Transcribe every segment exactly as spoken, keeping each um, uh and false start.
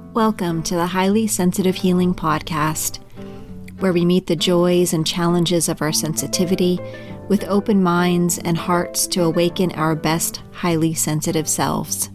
Welcome to the Highly Sensitive Healing Podcast, where we meet the joys and challenges of our sensitivity with open minds and hearts to awaken our best highly sensitive selves.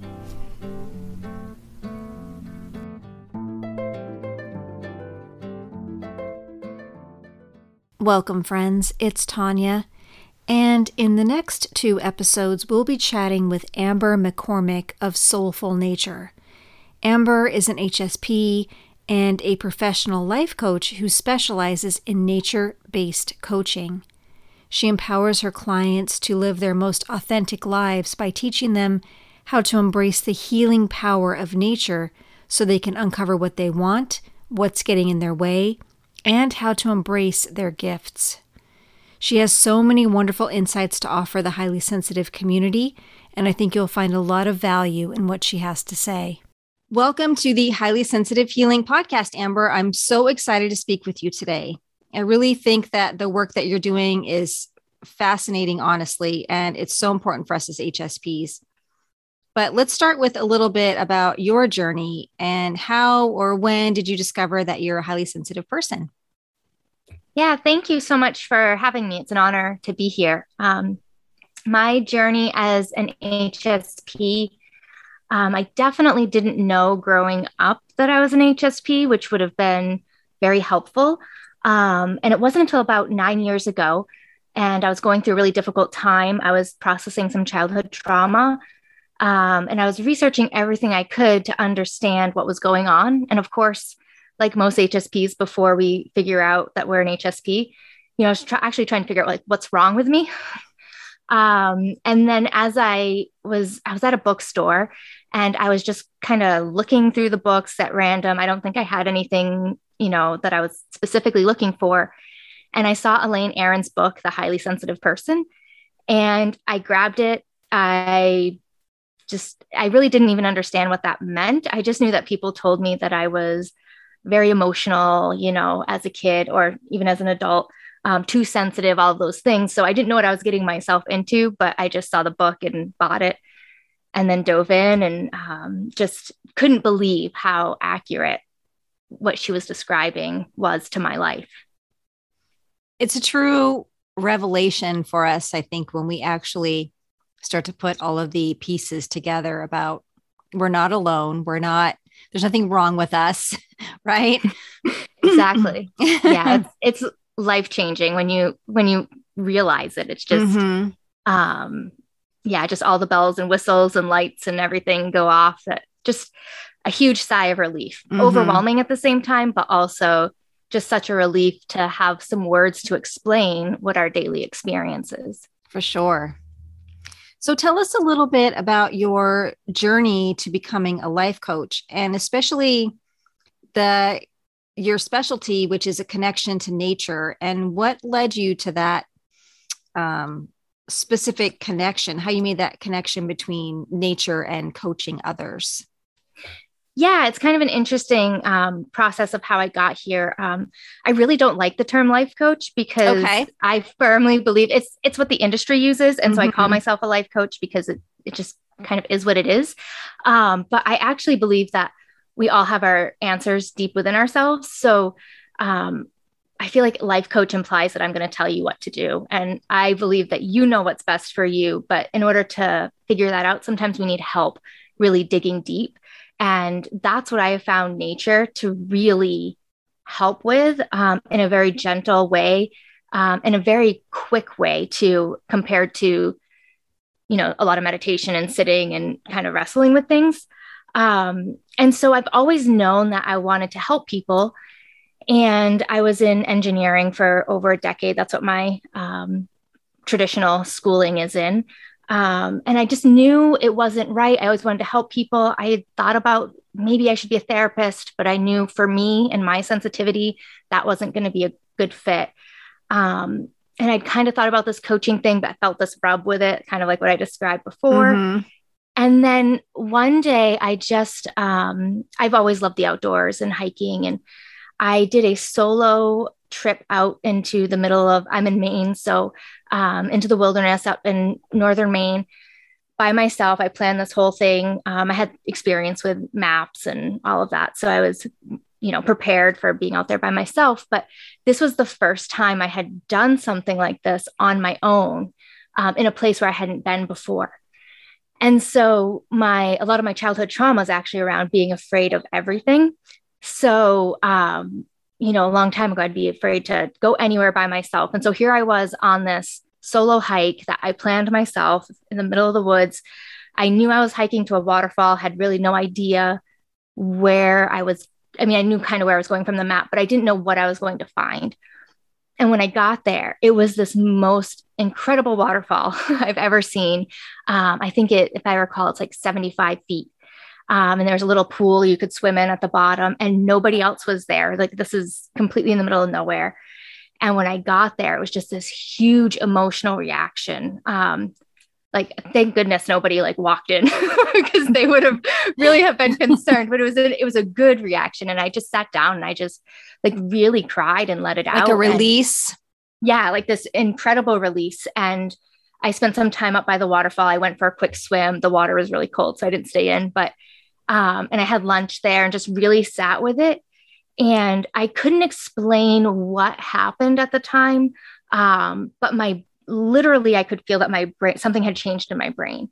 Welcome, friends. It's Tanya. And in the next two episodes, we'll be chatting with Amber McCormick of Soulful Nature. Amber is an H S P and a professional life coach who specializes in nature-based coaching. She empowers her clients to live their most authentic lives by teaching them how to embrace the healing power of nature so they can uncover what they want, what's getting in their way, and how to embrace their gifts. She has so many wonderful insights to offer the highly sensitive community, and I think you'll find a lot of value in what she has to say. Welcome to the Highly Sensitive Healing Podcast, Amber. I'm so excited to speak with you today. I really think that the work that you're doing is fascinating, honestly, and it's so important for us as H S Ps. But let's start with a little bit about your journey and how or when did you discover that you're a highly sensitive person? Yeah, thank you so much for having me. It's an honor to be here. Um, my journey as an H S P, um, I definitely didn't know growing up that I was an H S P, which would have been very helpful. Um, and it wasn't until about nine years ago, and I was going through a really difficult time. I was processing some childhood trauma, um, and I was researching everything I could to understand what was going on. And of course, like most H S Ps, before we figure out that we're an H S P, you know, I was try- actually trying to figure out like what's wrong with me. Um, and then as I was, I was at a bookstore and I was just kind of looking through the books at random. I don't think I had anything, you know, that I was specifically looking for. And I saw Elaine Aron's book, The Highly Sensitive Person, and I grabbed it. I just, I really didn't even understand what that meant. I just knew that people told me that I was very emotional, you know, as a kid or even as an adult, um, too sensitive, all of those things. So I didn't know what I was getting myself into, but I just saw the book and bought it and then dove in and um, just couldn't believe how accurate what she was describing was to my life. It's a true revelation for us, I think, when we actually start to put all of the pieces together about we're not alone. We're not, there's nothing wrong with us, right? Exactly. Yeah. It's, it's life-changing when you, when you realize it. It's just, mm-hmm. um, yeah, just all the bells and whistles and lights and everything go off. That just a huge sigh of relief, mm-hmm. overwhelming at the same time, but also just such a relief to have some words to explain what our daily experience is. For sure. So tell us a little bit about your journey to becoming a life coach, and especially the your specialty, which is a connection to nature, and what led you to that um, specific connection, how you made that connection between nature and coaching others. Yeah, it's kind of an interesting um, process of how I got here. Um, I really don't like the term life coach because okay. I firmly believe it's it's what the industry uses. And mm-hmm. so I call myself a life coach because it, it just kind of is what it is. Um, but I actually believe that we all have our answers deep within ourselves. So um, I feel like life coach implies that I'm going to tell you what to do. And I believe that you know what's best for you. But in order to figure that out, sometimes we need help really digging deep. And that's what I have found nature to really help with um, in a very gentle way, um, in a very quick way to compared to, you know, a lot of meditation and sitting and kind of wrestling with things. Um, and so I've always known that I wanted to help people. And I was in engineering for over a decade. That's what my um, traditional schooling is in. Um, and I just knew it wasn't right. I always wanted to help people. I had thought about maybe I should be a therapist, but I knew for me and my sensitivity, that wasn't going to be a good fit. Um, and I'd kind of thought about this coaching thing, but I felt this rub with it, kind of like what I described before. Mm-hmm. And then one day I just, um, I've always loved the outdoors and hiking. And I did a solo trip out into the middle of, I'm in Maine. So um, into the wilderness up in northern Maine, by myself. I planned this whole thing. Um, I had experience with maps and all of that. So I was, you know, prepared for being out there by myself. But this was the first time I had done something like this on my own, um, in a place where I hadn't been before. And so my, a lot of my childhood trauma is actually around being afraid of everything. So, um, you know, a long time ago, I'd be afraid to go anywhere by myself. And so here I was on this solo hike that I planned myself in the middle of the woods. I knew I was hiking to a waterfall, had really no idea where I was. I mean, I knew kind of where I was going from the map, but I didn't know what I was going to find. And when I got there, it was this most incredible waterfall I've ever seen. Um, I think it, if I recall, it's like seventy-five feet. Um, and there's a little pool you could swim in at the bottom, and nobody else was there. Like, this is completely in the middle of nowhere. And when I got there, it was just this huge emotional reaction. Um, like, thank goodness nobody like walked in because they would have really have been concerned, but it was, a, it was a good reaction. And I just sat down and I just like really cried and let it like out. Like a release. And, yeah. Like this incredible release. And I spent some time up by the waterfall. I went for a quick swim. The water was really cold, so I didn't stay in, but, um, and I had lunch there and just really sat with it. And I couldn't explain what happened at the time. Um, but my literally, I could feel that my brain, something had changed in my brain.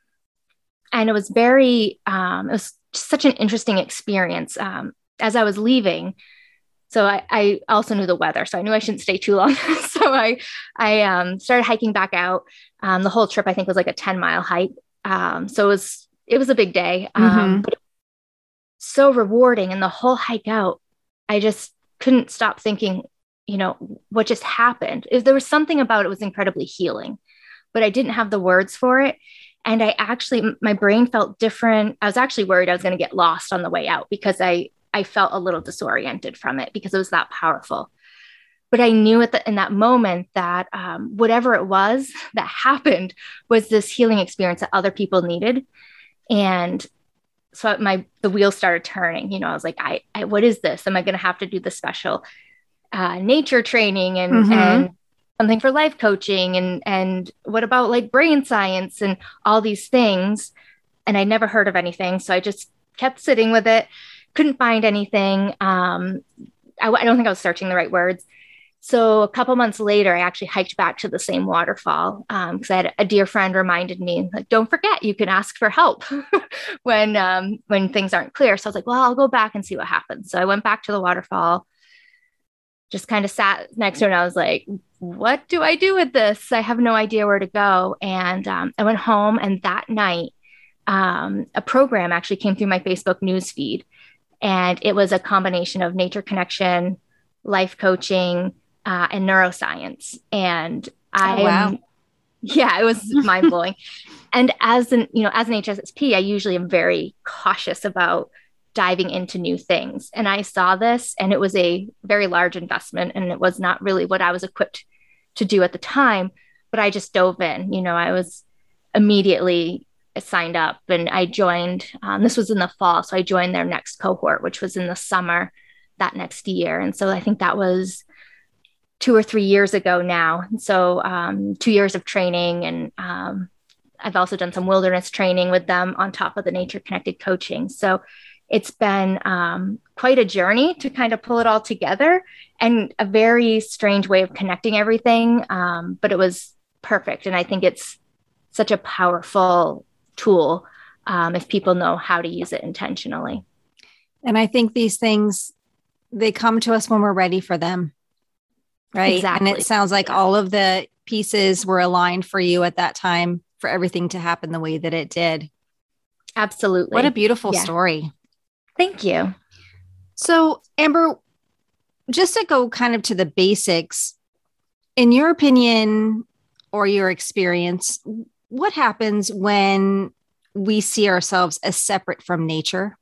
And it was very, um, it was such an interesting experience. Um, as I was leaving, so I, I also knew the weather, so I knew I shouldn't stay too long. so I, I um, started hiking back out. Um, the whole trip, I think, was like a ten mile hike. Um, so it was, it was a big day, um, mm-hmm. but it was so rewarding. And the whole hike out, I just couldn't stop thinking, you know, what just happened. If there was something about it was incredibly healing, but I didn't have the words for it. And I actually, my brain felt different. I was actually worried I was going to get lost on the way out because I, I felt a little disoriented from it because it was that powerful. But I knew at the, in that moment that um, whatever it was that happened was this healing experience that other people needed. And so my, the wheels started turning, you know, I was like, I, I what is this? Am I going to have to do the special Uh, nature training and, mm-hmm. and something for life coaching? And, and what about like brain science and all these things? And I never heard of anything. So I just kept sitting with it. Couldn't find anything. Um, I, I don't think I was searching the right words. So a couple months later, I actually hiked back to the same waterfall because um, I had a dear friend reminded me, like, don't forget, you can ask for help when, um, when things aren't clear. So I was like, well, I'll go back and see what happens. So I went back to the waterfall, just kind of sat next to her, and I was like, what do I do with this? I have no idea where to go. And um, I went home, and that night, um, a program actually came through my Facebook newsfeed. And it was a combination of nature connection, life coaching, uh, and neuroscience. And I, oh, wow. yeah, it was mind blowing. And as an, you know, as an H S S P, I usually am very cautious about diving into new things. And I saw this, and it was a very large investment, and it was not really what I was equipped to do at the time, but I just dove in. You know, I was immediately signed up, and I joined, um, this was in the fall. So I joined their next cohort, which was in the summer that next year. And so I think that was two or three years ago now. And so um, two years of training. And um, I've also done some wilderness training with them on top of the nature connected coaching. So it's been um, quite a journey to kind of pull it all together, and a very strange way of connecting everything. Um, but it was perfect. And I think it's such a powerful tool um, if people know how to use it intentionally. And I think these things, they come to us when we're ready for them. Right. Exactly. And it sounds like yeah. all of the pieces were aligned for you at that time for everything to happen the way that it did. Absolutely. What a beautiful yeah. story. Thank you. So, Amber, just to go kind of to the basics, in your opinion or your experience, what happens when we see ourselves as separate from nature?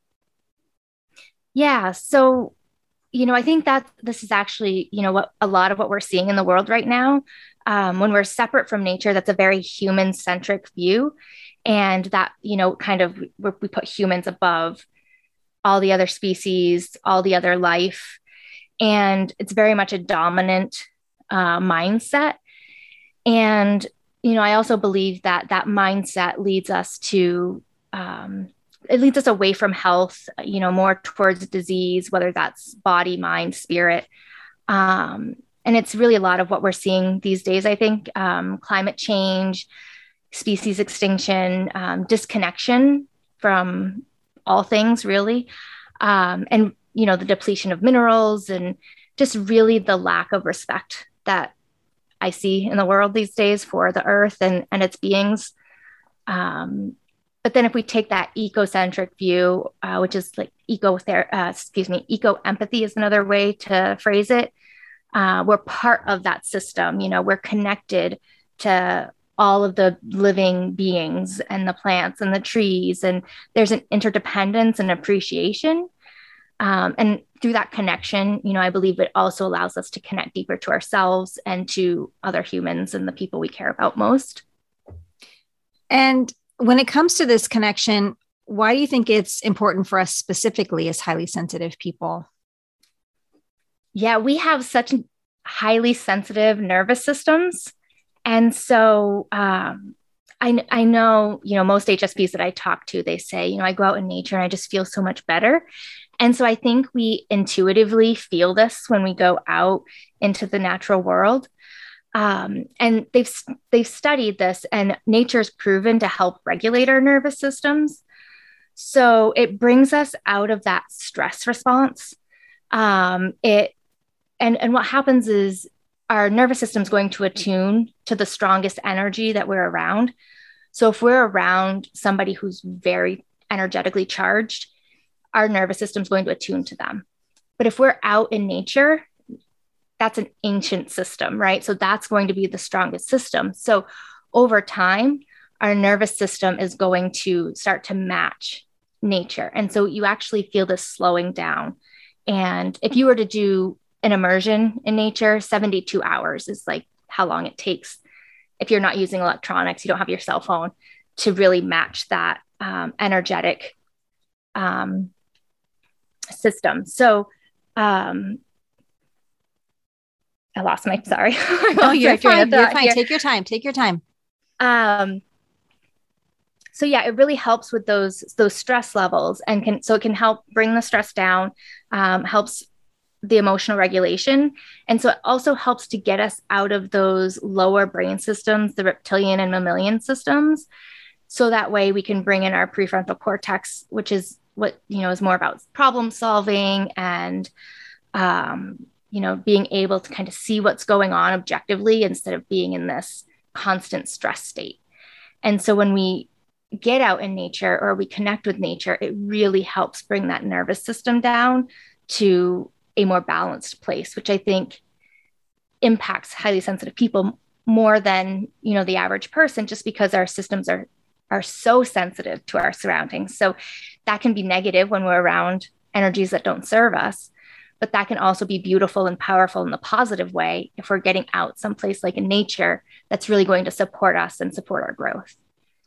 Yeah. So, you know, I think that this is actually, you know, what a lot of what we're seeing in the world right now. Um, when we're separate from nature, that's a very human-centric view. And that, you know, kind of we put humans above all the other species, all the other life. And it's very much a dominant uh, mindset. And you know, I also believe that that mindset leads us to, um, it leads us away from health, you know, more towards disease, whether that's body, mind, spirit. Um, and it's really a lot of what we're seeing these days, I think. Um, climate change, species extinction, um, disconnection from all things, really. Um, and, you know, the depletion of minerals and just really the lack of respect that I see in the world these days for the earth and, and its beings. Um, but then if we take that ecocentric view, uh, which is like eco ther- uh, excuse me, eco empathy is another way to phrase it. Uh, we're part of that system. You know, we're connected to all of the living beings and the plants and the trees, and there's an interdependence and appreciation. Um, and through that connection, you know, I believe it also allows us to connect deeper to ourselves and to other humans and the people we care about most. And when it comes to this connection, why do you think it's important for us specifically as highly sensitive people? Yeah, we have such highly sensitive nervous systems. And so um, I, I know, you know, most H S Ps that I talk to, they say, you know, I go out in nature and I just feel so much better. And so I think we intuitively feel this when we go out into the natural world. Um, and they've they've studied this, and nature's proven to help regulate our nervous systems. So it brings us out of that stress response. Um, it and and what happens is our nervous system is going to attune to the strongest energy that we're around. So if we're around somebody who's very energetically charged, our nervous system is going to attune to them. But if we're out in nature, that's an ancient system, right? So that's going to be the strongest system. So over time, our nervous system is going to start to match nature. And so you actually feel this slowing down. And if you were to do an immersion in nature, seventy-two hours is like how long it takes if you're not using electronics, you don't have your cell phone, to really match that um, energetic um, system. So um, I lost my, sorry. No, you're fine. You're fine. Here. Take your time. Take your time. Um, so yeah, it really helps with those, those stress levels, and can, so it can help bring the stress down, um, helps the emotional regulation. And so it also helps to get us out of those lower brain systems, the reptilian and mammalian systems. So that way we can bring in our prefrontal cortex, which is what, you know, is more about problem solving and, um, you know, being able to kind of see what's going on objectively instead of being in this constant stress state. And so when we get out in nature or we connect with nature, it really helps bring that nervous system down to a more balanced place, which I think impacts highly sensitive people more than, you know, the average person, just because our systems are are so sensitive to our surroundings. So that can be negative when we're around energies that don't serve us, but that can also be beautiful and powerful in the positive way if we're getting out someplace like in nature that's really going to support us and support our growth.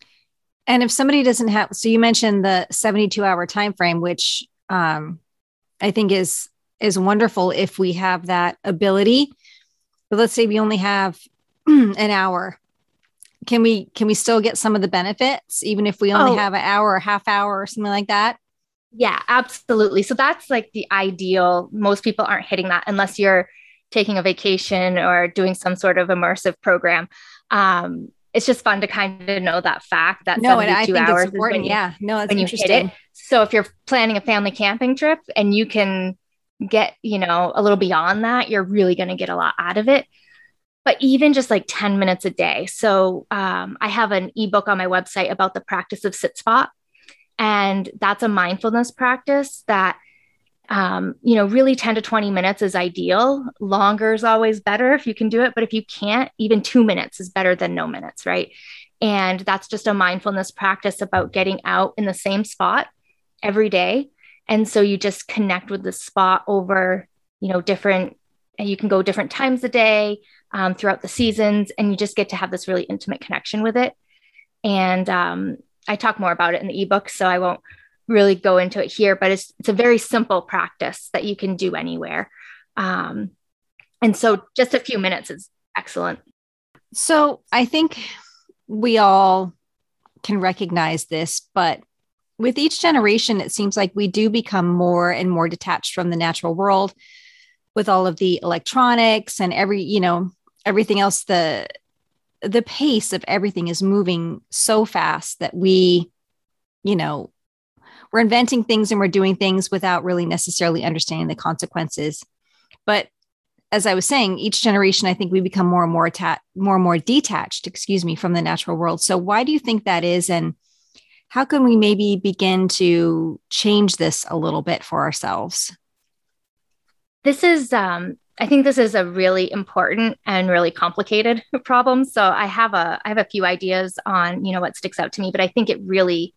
And if somebody doesn't have, so you mentioned the seventy-two hour time frame, which um, I think is is wonderful if we have that ability. But let's say we only have an hour. Can we can we still get some of the benefits, even if we only oh. have an hour or half hour or something like that? Yeah, absolutely. So that's like the ideal. Most people aren't hitting that unless you're taking a vacation or doing some sort of immersive program. Um, it's just fun to kind of know that fact that no, and I think hours it's important. You, yeah, no, it's when interesting. You hit it. So if you're planning a family camping trip and you can get, you know, a little beyond that, you're really going to get a lot out of it. But even just like ten minutes a day. So um, I have an ebook on my website about the practice of sit spot. And that's a mindfulness practice that, um, you know, really ten to twenty minutes is ideal. Longer is always better if you can do it. But if you can't, even two minutes is better than no minutes, right? And that's just a mindfulness practice about getting out in the same spot every day. And so you just connect with the spot over, you know, different, and you can go different times a day um, throughout the seasons, and you just get to have this really intimate connection with it. And um, I talk more about it in the ebook, so I won't really go into it here, but it's it's a very simple practice that you can do anywhere. Um, and so just a few minutes is excellent. So I think we all can recognize this, but with each generation, it seems like we do become more and more detached from the natural world with all of the electronics and every, you know, everything else. The, the pace of everything is moving so fast that we, you know, we're inventing things and we're doing things without really necessarily understanding the consequences. But as I was saying, each generation, I think we become more and more attached, more and more detached, excuse me, from the natural world. So why do you think that is? And how can we maybe begin to change this a little bit for ourselves? This is, um, I think this is a really important and really complicated problem. So I have a, I have a few ideas on, you know, what sticks out to me, but I think it really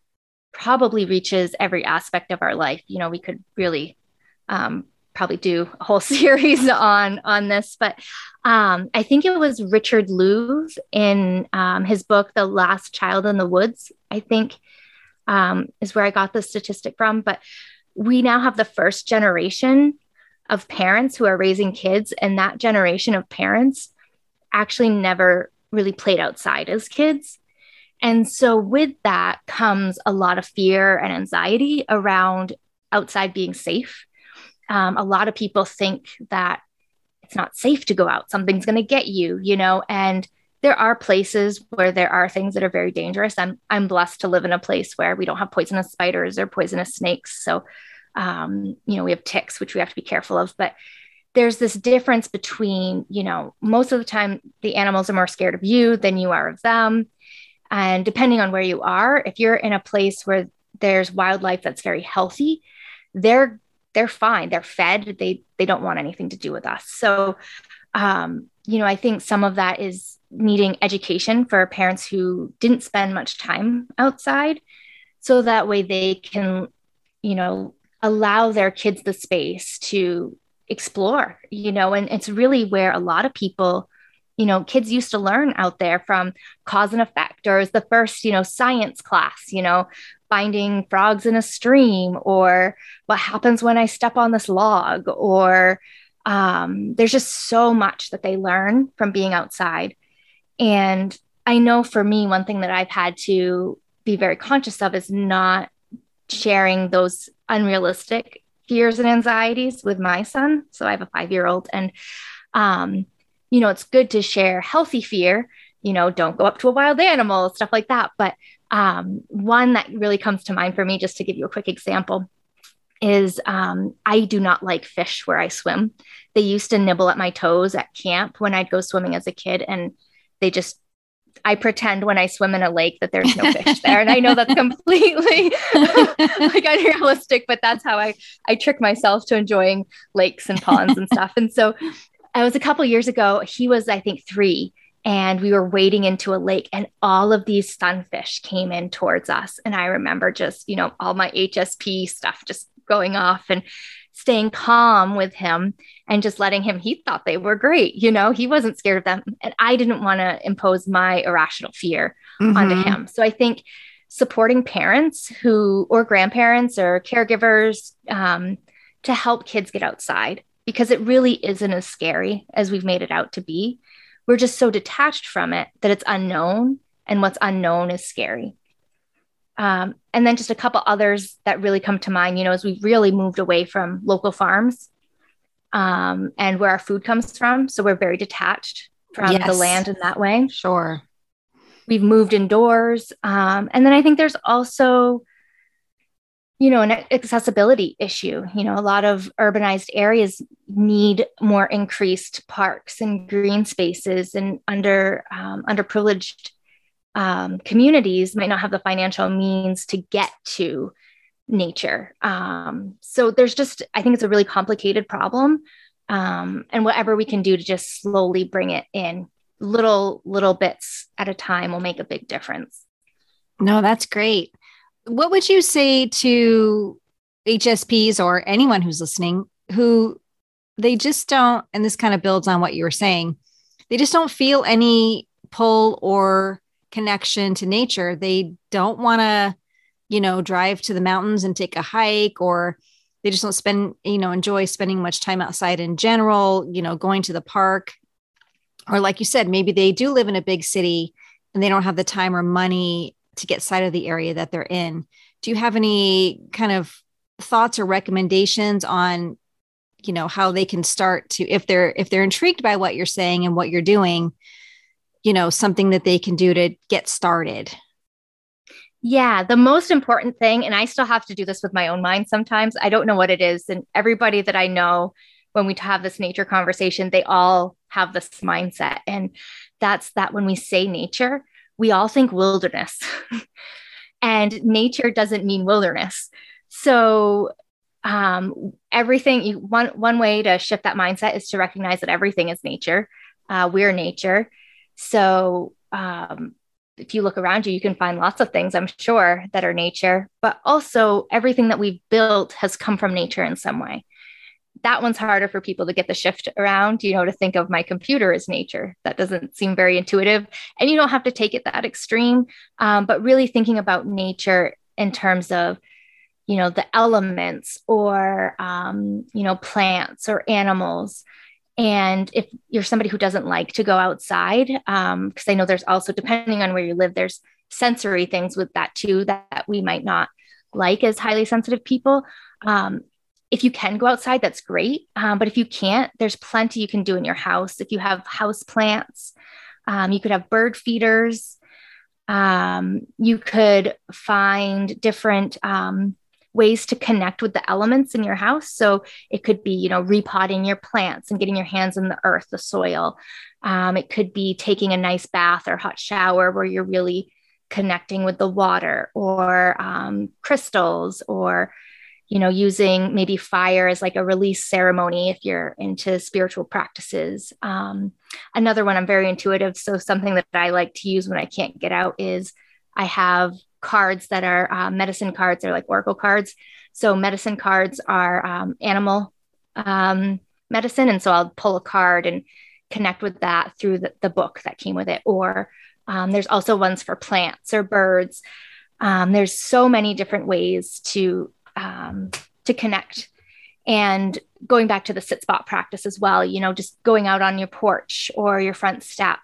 probably reaches every aspect of our life. You know, we could really um, probably do a whole series on on this, but um, I think it was Richard Louv in um, his book, The Last Child in the Woods, I think um, is where I got the statistic from. But we now have the first generation of parents who are raising kids, and that generation of parents actually never really played outside as kids. And so with that comes a lot of fear and anxiety around outside being safe. Um, a lot of people think that it's not safe to go out. Something's going to get you, you know, and there are places where there are things that are very dangerous. I'm, I'm blessed to live in a place where we don't have poisonous spiders or poisonous snakes. So, um, you know, we have ticks, which we have to be careful of, but there's this difference between, you know, most of the time the animals are more scared of you than you are of them. And depending on where you are, if you're in a place where there's wildlife that's very healthy, they're they're fine. They're fed. They they don't want anything to do with us. So, um, you know, I think some of that is needing education for parents who didn't spend much time outside, so that way they can, you know, allow their kids the space to explore. You know, and it's really where a lot of people, you know, kids used to learn out there from cause and effect, or as the first, you know, science class, you know, finding frogs in a stream, or what happens when I step on this log, or um, there's just so much that they learn from being outside. And I know for me, one thing that I've had to be very conscious of is not sharing those unrealistic fears and anxieties with my son. So I have a five-year-old, and um, you know, it's good to share healthy fear, you know, don't go up to a wild animal, stuff like that. But um, one that really comes to mind for me, just to give you a quick example, is um, I do not like fish where I swim. They used to nibble at my toes at camp when I'd go swimming as a kid. And they just, I pretend when I swim in a lake that there's no fish there. And I know that's completely like unrealistic, but that's how I, I trick myself to enjoying lakes and ponds and stuff. And so it was a couple of years ago. He was, I think, three, and we were wading into a lake, and all of these sunfish came in towards us. And I remember just, you know, all my H S P stuff just going off and staying calm with him and just letting him, he thought they were great. You know, he wasn't scared of them. And I didn't want to impose my irrational fear mm-hmm. onto him. So I think supporting parents who, or grandparents or caregivers um, to help kids get outside, because it really isn't as scary as we've made it out to be. We're just so detached from it that it's unknown, and what's unknown is scary. Um, and then just a couple others that really come to mind, you know, as we've really moved away from local farms um, and where our food comes from. So we're very detached from yes. the land in that way. Sure. We've moved indoors. Um, and then I think there's also, you know, an accessibility issue. You know, a lot of urbanized areas need more increased parks and green spaces, and under um, underprivileged um, communities might not have the financial means to get to nature. Um, so there's just, I think it's a really complicated problem. Um, and whatever we can do to just slowly bring it in, little, little bits at a time, will make a big difference. No, that's great. What would you say to H S Ps or anyone who's listening who they just don't, and this kind of builds on what you were saying, they just don't feel any pull or connection to nature. They don't want to, you know, drive to the mountains and take a hike, or they just don't spend, you know, enjoy spending much time outside in general, you know, going to the park. Or like you said, maybe they do live in a big city and they don't have the time or money to get outside of the area that they're in. Do you have any kind of thoughts or recommendations on, you know, how they can start to, if they're, if they're intrigued by what you're saying and what you're doing, you know, something that they can do to get started? Yeah, the most important thing, and I still have to do this with my own mind sometimes, I don't know what it is. And everybody that I know, when we have this nature conversation, they all have this mindset. And that's that when we say nature, we all think wilderness. And nature doesn't mean wilderness. So um, everything, you, one, one way to shift that mindset is to recognize that everything is nature. Uh, we're nature. So um, if you look around you, you can find lots of things, I'm sure, that are nature, but also everything that we've built has come from nature in some way. That one's harder for people to get the shift around, you know, to think of my computer as nature. That doesn't seem very intuitive. And you don't have to take it that extreme, um, but really thinking about nature in terms of, you know, the elements or, um, you know, plants or animals. And if you're somebody who doesn't like to go outside, because um, I know there's also, depending on where you live, there's sensory things with that too, that, that we might not like as highly sensitive people. Um, if you can go outside, that's great. Um, but if you can't, there's plenty you can do in your house. If you have house plants, um, you could have bird feeders. Um, you could find different um, ways to connect with the elements in your house. So it could be, you know, repotting your plants and getting your hands in the earth, the soil. Um, it could be taking a nice bath or hot shower where you're really connecting with the water, or um, crystals, or, you know, using maybe fire as like a release ceremony if you're into spiritual practices. Um, another one, I'm very intuitive. So something that I like to use when I can't get out is I have cards that are uh, medicine cards. They're like oracle cards. So medicine cards are um, animal um, medicine. And so I'll pull a card and connect with that through the, the book that came with it. Or um, there's also ones for plants or birds. Um, there's so many different ways to um, to connect. And going back to the sit spot practice as well, you know, just going out on your porch or your front step.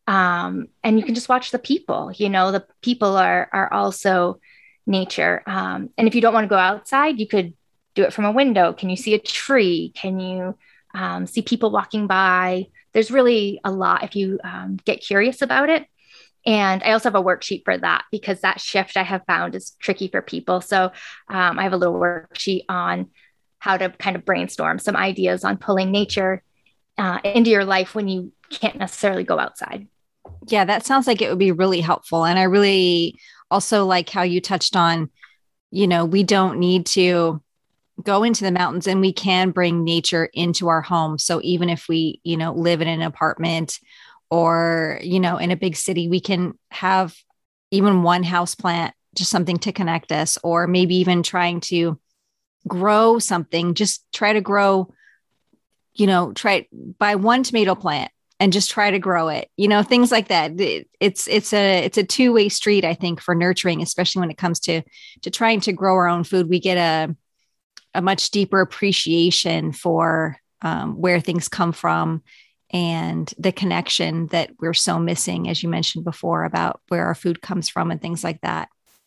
Um, and you can just watch the people, you know, the people are, are also nature. Um, and if you don't want to go outside, you could do it from a window. Can you see a tree? Can you um, see people walking by? There's really a lot if you um, get curious about it. And I also have a worksheet for that, because that shift I have found is tricky for people. So um, I have a little worksheet on how to kind of brainstorm some ideas on pulling nature uh, into your life when you can't necessarily go outside. Yeah, that sounds like it would be really helpful. And I really also like how you touched on, you know, we don't need to go into the mountains, and we can bring nature into our home. So even if we, you know, live in an apartment or, you know, in a big city, we can have even one house plant, just something to connect us, or maybe even trying to grow something, just try to grow, you know, try buy one tomato plant and just try to grow it, you know, things like that. It, it's, it's a, it's a two way street, I think, for nurturing, especially when it comes to, to trying to grow our own food. We get a, a much deeper appreciation for um, where things come from, and the connection that we're so missing, as you mentioned before, about where our food comes from and things like that.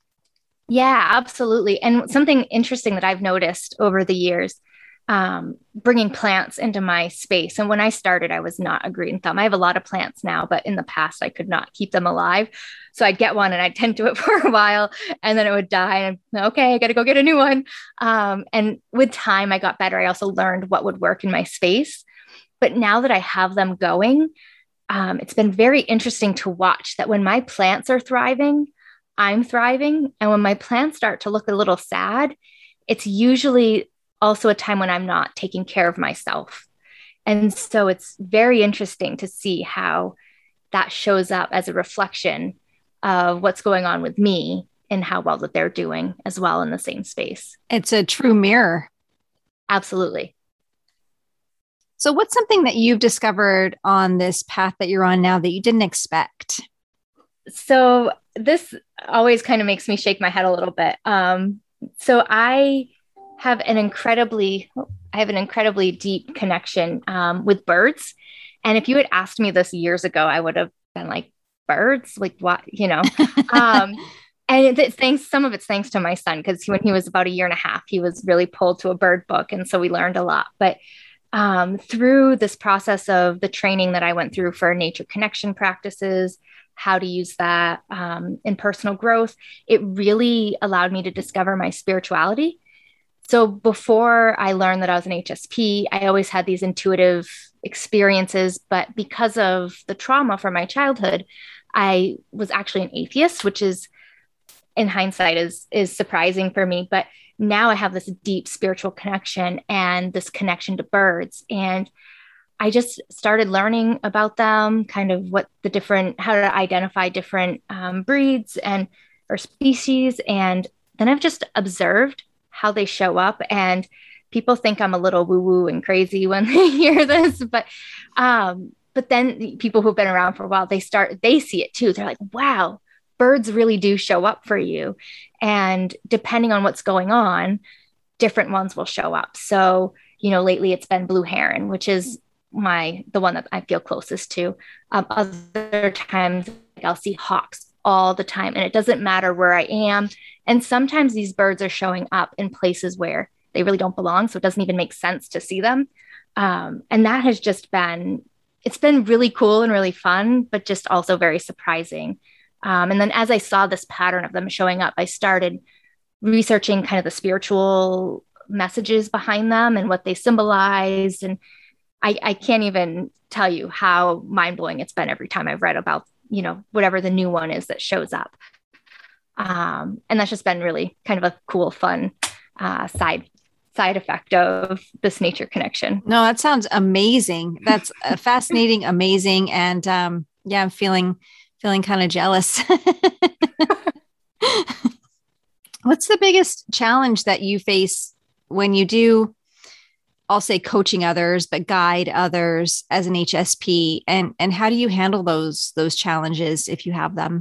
Yeah, absolutely. And something interesting that I've noticed over the years, um, bringing plants into my space. And when I started, I was not a green thumb. I have a lot of plants now, but in the past, I could not keep them alive. So I'd get one and I'd tend to it for a while, and then it would die. And I'm, okay, I got to go get a new one. Um, and with time, I got better. I also learned what would work in my space. But now that I have them going, um, it's been very interesting to watch that when my plants are thriving, I'm thriving. And when my plants start to look a little sad, it's usually also a time when I'm not taking care of myself. And so it's very interesting to see how that shows up as a reflection of what's going on with me and how well that they're doing as well in the same space. It's a true mirror. Absolutely. So what's something that you've discovered on this path that you're on now that you didn't expect? So this always kind of makes me shake my head a little bit. Um, so I have an incredibly, I have an incredibly deep connection um, with birds. And if you had asked me this years ago, I would have been like, birds, like what, you know, um, and it's thanks, some of it's thanks to my son, because when he was about a year and a half, he was really pulled to a bird book. And so we learned a lot. But um, through this process of the training that I went through for nature connection practices, how to use that um, in personal growth, it really allowed me to discover my spirituality. So before I learned that I was an H S P, I always had these intuitive experiences. But because of the trauma from my childhood, I was actually an atheist, which is, in hindsight, is is surprising for me. But now I have this deep spiritual connection and this connection to birds. And I just started learning about them, kind of what the different, how to identify different um, breeds and or species. And then I've just observed how they show up. And people think I'm a little woo-woo and crazy when they hear this, but um, but then people who've been around for a while, they start, they see it too. They're like, wow, birds really do show up for you. And depending on what's going on, different ones will show up. So, you know, lately it's been blue heron, which is my, the one that I feel closest to. Um, other times I'll see hawks all the time, and it doesn't matter where I am. And sometimes these birds are showing up in places where they really don't belong. So it doesn't even make sense to see them. Um, and that has just been, it's been really cool and really fun, but just also very surprising. Um, and then as I saw this pattern of them showing up, I started researching kind of the spiritual messages behind them and what they symbolize. And I, I can't even tell you how mind-blowing it's been every time I've read about, you know, whatever the new one is that shows up. Um, and that's just been really kind of a cool, fun uh, side side effect of this nature connection. No, that sounds amazing. That's uh, fascinating, amazing. And um, yeah, I'm feeling feeling kind of jealous. What's the biggest challenge that you face when you do, I'll say coaching others, but guide others as an H S P? And, and how do you handle those, those challenges if you have them?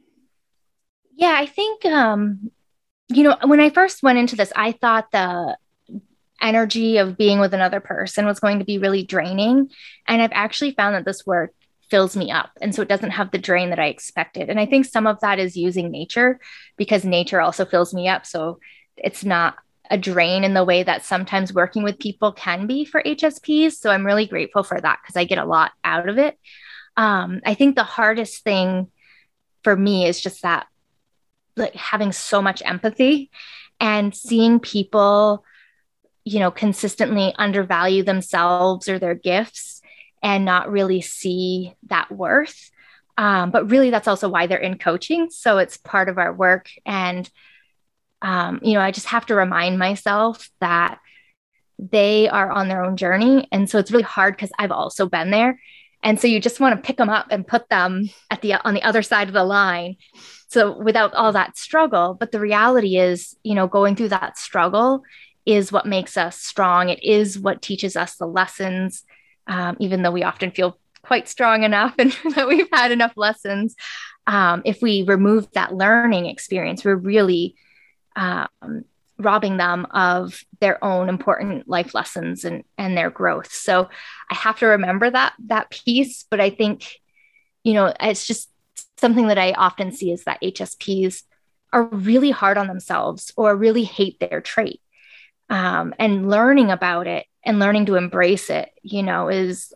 Yeah, I think, um, you know, when I first went into this, I thought the energy of being with another person was going to be really draining. And I've actually found that this work fills me up. And so it doesn't have the drain that I expected. And I think some of that is using nature, because nature also fills me up. So it's not a drain in the way that sometimes working with people can be for H S Ps. So I'm really grateful for that, because I get a lot out of it. Um, I think the hardest thing for me is just that, like, having so much empathy and seeing people, you know, consistently undervalue themselves or their gifts and not really see that worth. Um, but really, that's also why they're in coaching. So it's part of our work. And, um, you know, I just have to remind myself that they are on their own journey. And so it's really hard, because I've also been there. And so you just want to pick them up and put them at the on the other side of the line. So without all that struggle. But the reality is, you know, going through that struggle is what makes us strong. It is what teaches us the lessons, um, even though we often feel quite strong enough and that we've had enough lessons. Um, if we remove that learning experience, we're really um, robbing them of their own important life lessons and, and their growth. So I have to remember that, that piece. But I think, you know, it's just something that I often see is that H S Ps are really hard on themselves or really hate their trait. Um, and learning about it and learning to embrace it, you know, is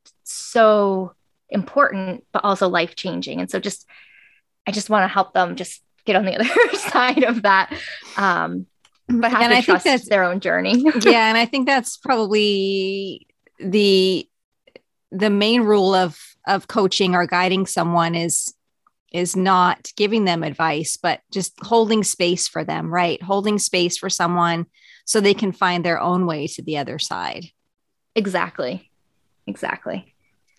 so important, but also life-changing. And so just, I just want to help them just get on the other side of that. Um, but have and to I trust think that's their own journey. Yeah. And I think that's probably the, the main rule of, of coaching or guiding someone is, is not giving them advice, but just holding space for them, right? Holding space for someone so they can find their own way to the other side. Exactly. Exactly.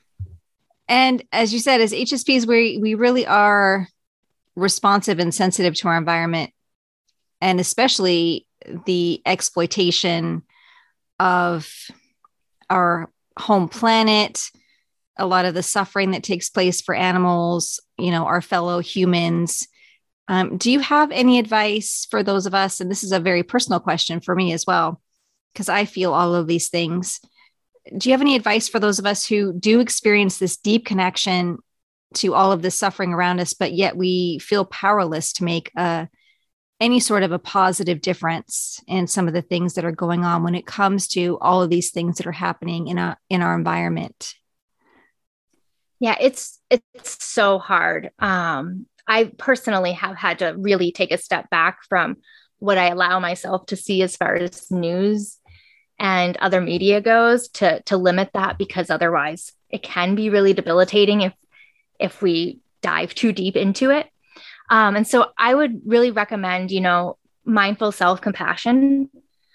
And as you said, as H S Ps, we, we really are responsive and sensitive to our environment, and especially the exploitation of our home planet, a lot of the suffering that takes place for animals, you know, our fellow humans. Um, do you have any advice for those of us? And this is a very personal question for me as well, because I feel all of these things. Do you have any advice for those of us who do experience this deep connection to all of the suffering around us, but yet we feel powerless to make a any sort of a positive difference in some of the things that are going on when it comes to all of these things that are happening in our in our environment. Yeah, it's it's so hard. Um, I personally have had to really take a step back from what I allow myself to see as far as news and other media goes to to limit that, because otherwise it can be really debilitating if if we dive too deep into it. Um, and so I would really recommend, you know, mindful self-compassion,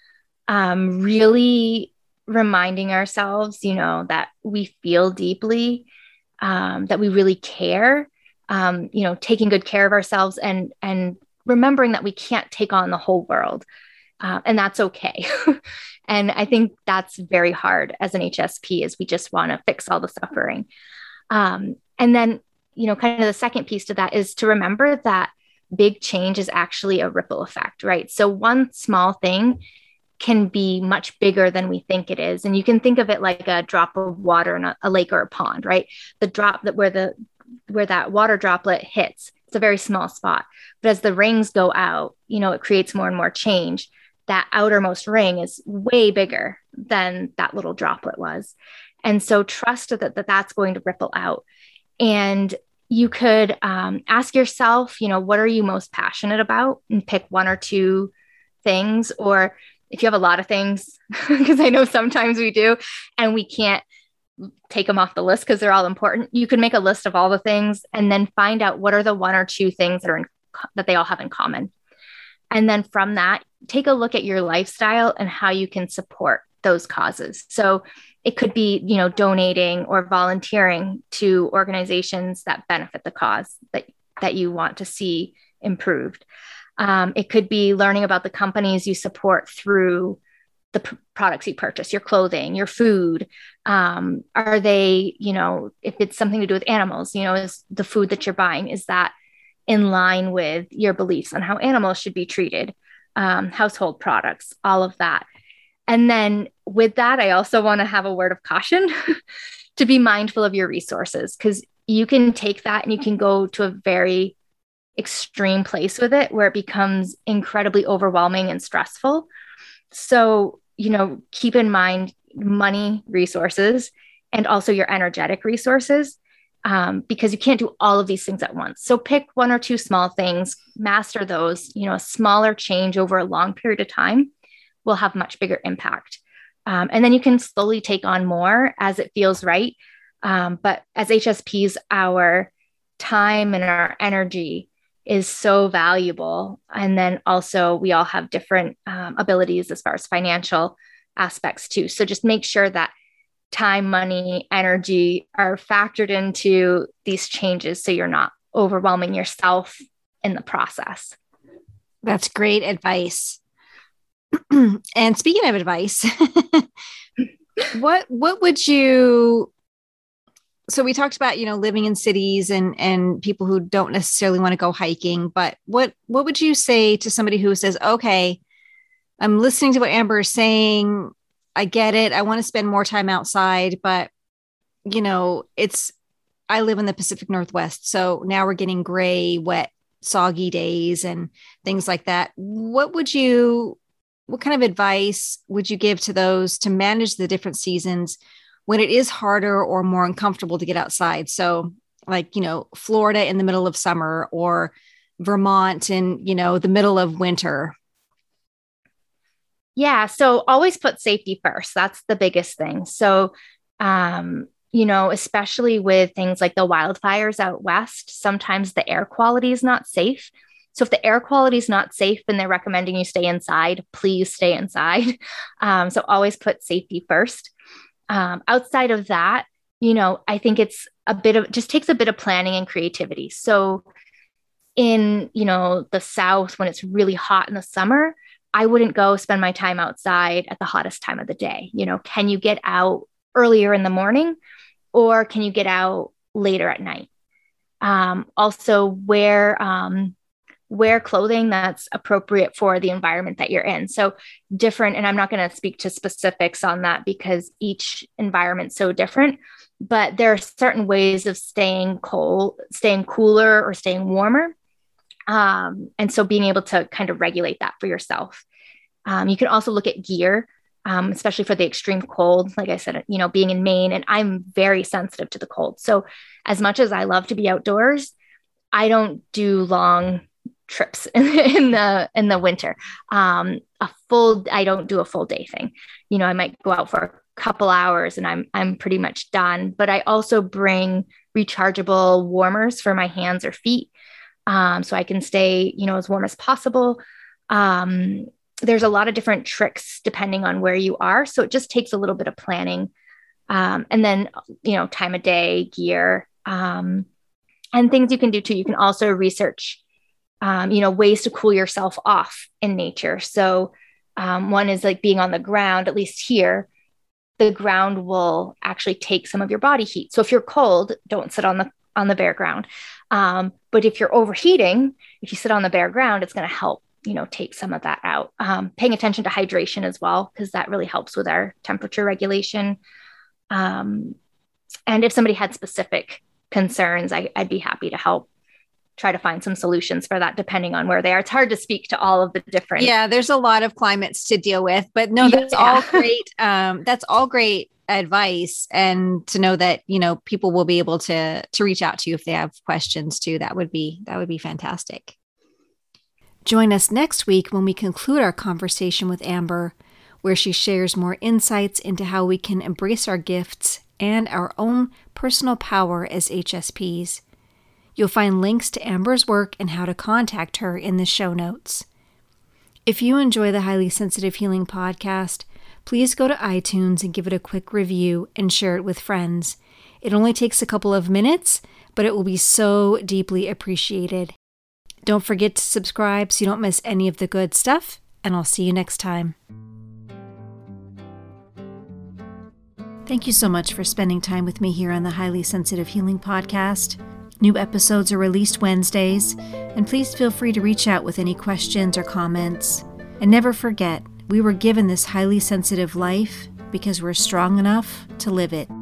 um, really reminding ourselves, you know, that we feel deeply, um, that we really care, um, you know, taking good care of ourselves, and, and remembering that we can't take on the whole world. Uh, and that's okay. And I think that's very hard as an H S P, is we just want to fix all the suffering. Um, and then, you know, kind of the second piece to that is to remember that big change is actually a ripple effect, right? So one small thing can be much bigger than we think it is. And you can think of it like a drop of water in a, a lake or a pond, right? The drop that where the where that water droplet hits, it's a very small spot. But as the rings go out, you know, it creates more and more change. That outermost ring is way bigger than that little droplet was. And so trust that, that that's going to ripple out. And you could um, ask yourself, you know, what are you most passionate about, and pick one or two things. Or if you have a lot of things, because I know sometimes we do, and we can't take them off the list because they're all important, you could make a list of all the things and then find out what are the one or two things that are in, that they all have in common. And then from that, take a look at your lifestyle and how you can support those causes. So it could be, you know, donating or volunteering to organizations that benefit the cause that, that you want to see improved. Um, it could be learning about the companies you support through the p- products you purchase, your clothing, your food. Um, are they, you know, if it's something to do with animals, you know, is the food that you're buying, is that in line with your beliefs on how animals should be treated, um, household products, all of that. And then with that, I also want to have a word of caution to be mindful of your resources, because you can take that and you can go to a very extreme place with it where it becomes incredibly overwhelming and stressful. So, you know, keep in mind money, resources, and also your energetic resources, um, because you can't do all of these things at once. So pick one or two small things, master those. You know, a smaller change over a long period of time will have much bigger impact. Um, and then you can slowly take on more as it feels right. Um, but as H S Ps, our time and our energy is so valuable. And then also we all have different um, abilities as far as financial aspects too. So just make sure that time, money, energy are factored into these changes so you're not overwhelming yourself in the process. That's great advice. And speaking of advice, what what would you so we talked about, you know, living in cities and and people who don't necessarily want to go hiking, but what what would you say to somebody who says, okay, I'm listening to what Amber is saying, I get it, I want to spend more time outside, but you know, it's I live in the Pacific Northwest, so now we're getting gray, wet, soggy days and things like that. What would you What kind of advice would you give to those to manage the different seasons when it is harder or more uncomfortable to get outside? So like, you know, Florida in the middle of summer, or Vermont in, you know, the middle of winter. Yeah. So always put safety first. That's the biggest thing. So, um, you know, especially with things like the wildfires out west, sometimes the air quality is not safe. So if the air quality is not safe and they're recommending you stay inside, please stay inside. Um, so always put safety first. Um, outside of that, you know, I think it's a bit of, just takes a bit of planning and creativity. So in, you know, the South, when it's really hot in the summer, I wouldn't go spend my time outside at the hottest time of the day. You know, can you get out earlier in the morning, or can you get out later at night? Um, also wear, um, wear clothing that's appropriate for the environment that you're in. So different, and I'm not going to speak to specifics on that because each environment's so different, but there are certain ways of staying cold, staying cooler or staying warmer. Um, and so being able to kind of regulate that for yourself. Um, you can also look at gear, um, especially for the extreme cold. Like I said, you know, being in Maine, and I'm very sensitive to the cold. So as much as I love to be outdoors, I don't do long trips in, in the in the winter. Um, a full, I don't do a full day thing. You know, I might go out for a couple hours and I'm I'm pretty much done. But I also bring rechargeable warmers for my hands or feet, um, so I can stay, you know, as warm as possible. Um, there's a lot of different tricks depending on where you are, so it just takes a little bit of planning, um, and then, you know, time of day, gear, um, and things you can do too. You can also research, um, you know, ways to cool yourself off in nature. So um, one is like being on the ground. At least here, the ground will actually take some of your body heat. So if you're cold, don't sit on the on the bare ground. Um, but if you're overheating, if you sit on the bare ground, it's going to help, you know, take some of that out. Um, paying attention to hydration as well, because that really helps with our temperature regulation. Um, and if somebody had specific concerns, I, I'd be happy to help try to find some solutions for that, depending on where they are. It's hard to speak to all of the different. Yeah, there's a lot of climates to deal with, but no, that's yeah. all great. Um, that's all great advice. And to know that, you know, people will be able to, to reach out to you if they have questions too. That would be, that would be fantastic. Join us next week when we conclude our conversation with Amber, where she shares more insights into how we can embrace our gifts and our own personal power as H S Ps. You'll find links to Amber's work and how to contact her in the show notes. If you enjoy the Highly Sensitive Healing Podcast, please go to iTunes and give it a quick review and share it with friends. It only takes a couple of minutes, but it will be so deeply appreciated. Don't forget to subscribe so you don't miss any of the good stuff, and I'll see you next time. Thank you so much for spending time with me here on the Highly Sensitive Healing Podcast. New episodes are released Wednesdays, and please feel free to reach out with any questions or comments. And never forget, we were given this highly sensitive life because we're strong enough to live it.